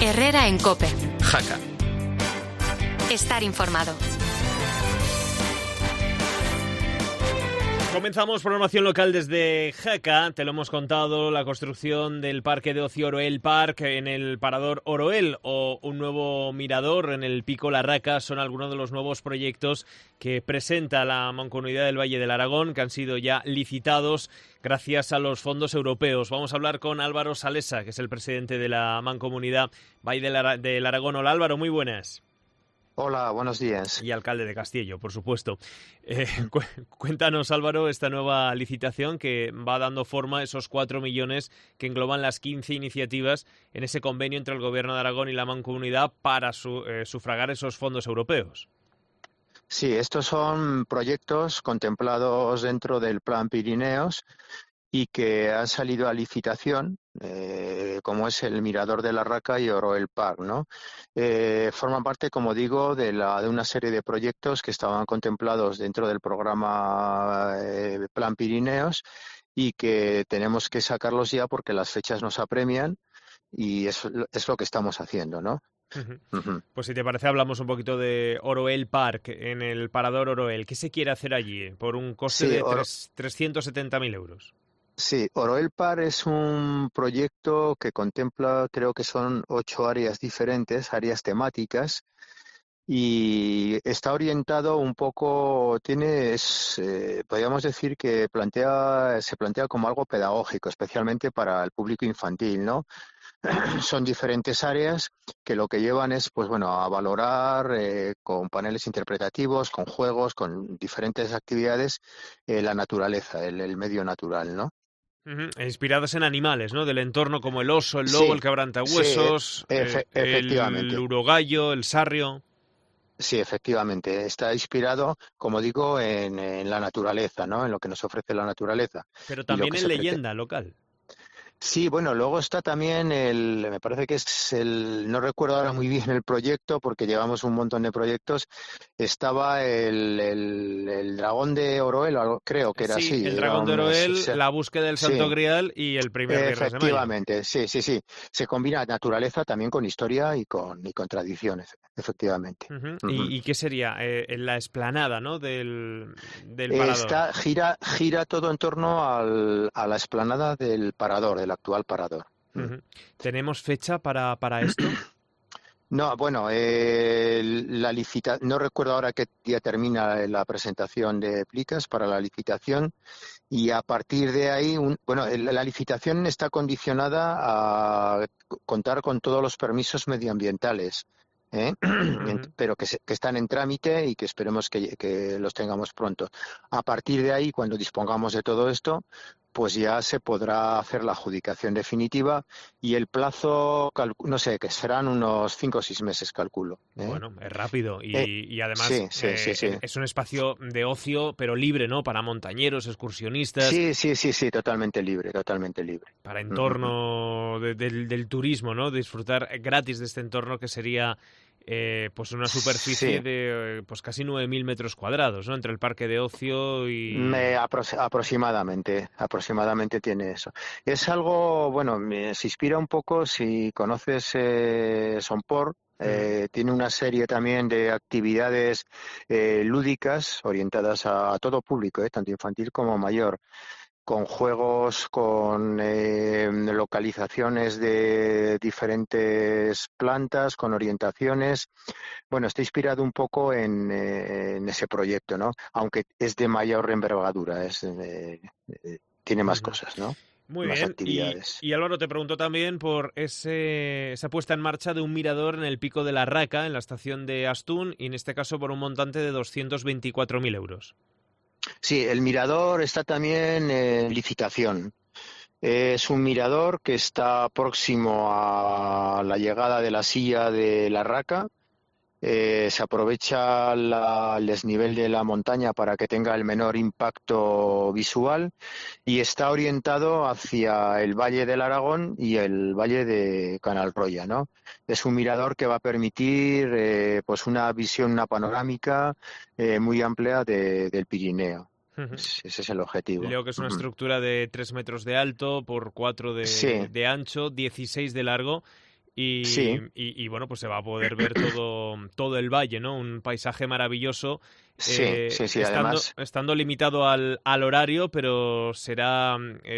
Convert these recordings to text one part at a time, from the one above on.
Herrera en COPE. Jaca. Estar informado. Comenzamos programación local desde Jaca. Te lo hemos contado, la construcción del parque de ocio Oroel Park en el parador Oroel o un nuevo mirador en el Pico La Raca son algunos de los nuevos proyectos que presenta la Mancomunidad del Valle del Aragón, que han sido ya licitados gracias a los fondos europeos. Vamos a hablar con Álvaro Salesa, que es el presidente de la Mancomunidad Valle del Aragón. Hola Álvaro, muy buenas. Hola, buenos días. Y alcalde de Castillo, por supuesto. Cuéntanos, Álvaro, esta nueva licitación que va dando forma a esos 4 millones que engloban las 15 iniciativas en ese convenio entre el Gobierno de Aragón y la Mancomunidad para sufragar esos fondos europeos. Sí, estos son proyectos contemplados dentro del Plan Pirineos y que han salido a licitación, como es el Mirador de la Raca y Oroel Park, ¿no? Forman parte, como digo, de una serie de proyectos que estaban contemplados dentro del programa Plan Pirineos y que tenemos que sacarlos ya porque las fechas nos apremian y es lo que estamos haciendo, ¿no? Pues si te parece hablamos un poquito de Oroel Park en el parador Oroel. ¿Qué se quiere hacer allí por un coste de 370.000 euros? Sí, Oroel Park es un proyecto que contempla, creo que son 8 áreas diferentes, áreas temáticas, y está orientado un poco, podríamos decir que se plantea como algo pedagógico, especialmente para el público infantil, ¿no? Son diferentes áreas que lo que llevan es, pues bueno, a valorar con paneles interpretativos, con juegos, con diferentes actividades, la naturaleza, el medio natural, ¿no? Inspirados en animales, ¿no? Del entorno como el oso, el lobo, el quebrantahuesos, efectivamente. El urogallo, el sarrio. Sí, efectivamente. Está inspirado, como digo, en la naturaleza, ¿no? En lo que nos ofrece la naturaleza. Pero también en leyenda local. Sí, bueno, luego está también me parece que es no recuerdo ahora muy bien el proyecto porque llevamos un montón de proyectos, estaba el dragón de Oroel, creo que era así. Sí, el dragón de Oroel, la búsqueda del Santo Grial y el primer Viernes de Mayo. Efectivamente, sí. Se combina naturaleza también con historia y con tradiciones, efectivamente. ¿Y qué sería? La explanada, ¿no? del parador. Gira todo en torno a la explanada del parador, del actual parador. ¿Tenemos fecha para esto? No, bueno, no recuerdo ahora qué día termina la presentación de plicas para la licitación y a partir de ahí, la licitación está condicionada a contar con todos los permisos medioambientales. Pero que están en trámite y que esperemos que los tengamos pronto. A partir de ahí, cuando dispongamos de todo esto, pues ya se podrá hacer la adjudicación definitiva y el plazo, no sé, que serán unos 5 o 6 meses, calculo. Bueno, es rápido y además sí. es un espacio de ocio, pero libre, ¿no? Para montañeros, excursionistas. Sí, totalmente libre. Para entorno del turismo, ¿no? Disfrutar gratis de este entorno que sería pues una superficie de pues casi 9.000 metros cuadrados, ¿no? Entre el parque de ocio y... Aproximadamente tiene eso. Es algo, bueno, se inspira un poco, si conoces Somport, tiene una serie también de actividades lúdicas orientadas a todo público, tanto infantil como mayor, con juegos, con localizaciones de diferentes plantas, con orientaciones. Bueno, está inspirado un poco en ese proyecto, ¿no? Aunque es de mayor envergadura, tiene más cosas, ¿no? Muy más bien. Actividades. Y Álvaro, te pregunto también por esa puesta en marcha de un mirador en el Pico de la Raca, en la estación de Astún, y en este caso por un montante de 224.000 euros. Sí, el mirador está también en licitación. Es un mirador que está próximo a la llegada de la silla de la Raca. Se aprovecha el desnivel de la montaña para que tenga el menor impacto visual y está orientado hacia el Valle del Aragón y el Valle de Canalroya, ¿no? Es un mirador que va a permitir pues una visión, una panorámica muy amplia del Pirineo. Ese es el objetivo. Leo que es una estructura de 3 metros de alto por 4 de ancho, 16 de largo. y bueno, pues se va a poder ver todo el valle, ¿no? Un paisaje maravilloso. Sí, además. Estando limitado al horario, pero será,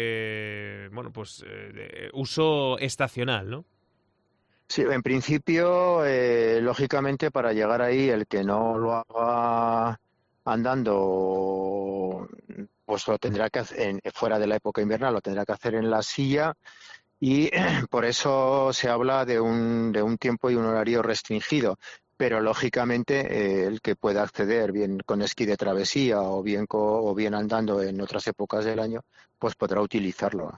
uso estacional, ¿no? Sí, en principio, lógicamente, para llegar ahí, el que no lo haga andando, pues lo tendrá que hacer fuera de la época invernal, lo tendrá que hacer en la silla. Y por eso se habla de un tiempo y un horario restringido. Pero lógicamente el que pueda acceder bien con esquí de travesía o bien andando en otras épocas del año, pues podrá utilizarlo.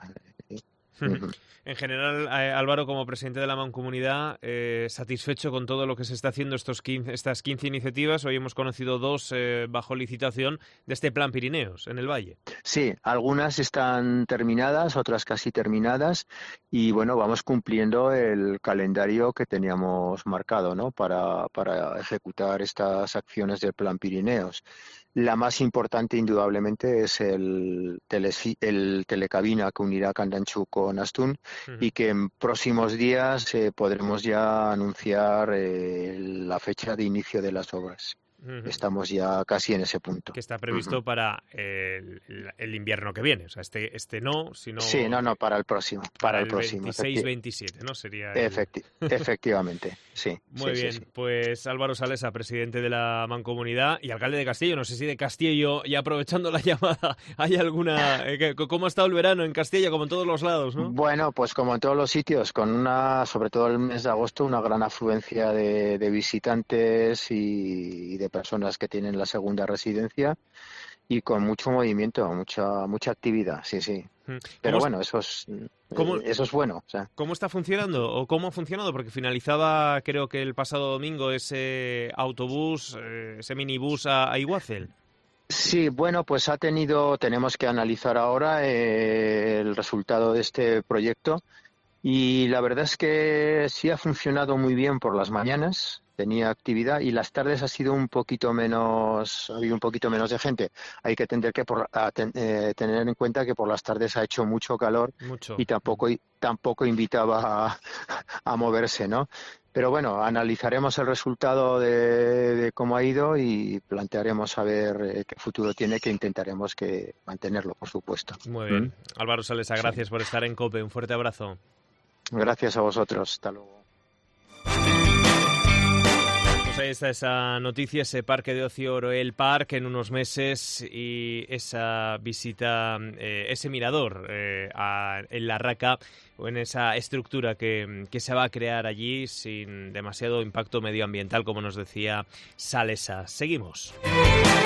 En general, Álvaro, como presidente de la Mancomunidad, satisfecho con todo lo que se está haciendo estas 15 iniciativas. Hoy hemos conocido 2 bajo licitación de este Plan Pirineos en el Valle. Sí, algunas están terminadas, otras casi terminadas y bueno, vamos cumpliendo el calendario que teníamos marcado, ¿no? para ejecutar estas acciones del Plan Pirineos. La más importante, indudablemente, es el telecabina que unirá Candanchú con Astún y que en próximos días podremos ya anunciar la fecha de inicio de las obras. Estamos ya casi en ese punto. Que está previsto para el invierno que viene. O sea, este no, sino... Sí, no, para el próximo. Para el próximo. 26-27, ¿no? Sería efectivamente, sí. Muy bien, sí. Pues Álvaro Salesa, presidente de la Mancomunidad y alcalde de Castillo. No sé si de Castillo, y aprovechando la llamada, ¿hay alguna... ¿Cómo ha estado el verano en Castilla, como en todos los lados, no? Bueno, pues como en todos los sitios, con sobre todo el mes de agosto, una gran afluencia de visitantes y de personas que tienen la segunda residencia y con mucho movimiento, mucha actividad, sí. Pero bueno, eso es bueno. O sea. ¿Cómo está funcionando o cómo ha funcionado? Porque finalizaba, creo que el pasado domingo, ese autobús, ese minibús a Iguazel. Sí, bueno, pues tenemos que analizar ahora el resultado de este proyecto y la verdad es que sí ha funcionado muy bien por las mañanas. Tenía actividad y las tardes ha habido un poquito menos de gente. Hay que tener en cuenta que por las tardes ha hecho mucho calor y tampoco invitaba a moverse, ¿no? Pero bueno, analizaremos el resultado de cómo ha ido y plantearemos a ver qué futuro tiene, que intentaremos mantenerlo, por supuesto. Muy bien. Álvaro Salesa, gracias por estar en COPE. Un fuerte abrazo. Gracias a vosotros. Hasta luego. Ahí está esa noticia, ese parque de ocio Oroel Park en unos meses y esa visita, ese mirador en la Raca o en esa estructura que se va a crear allí sin demasiado impacto medioambiental, como nos decía Salesa. Seguimos.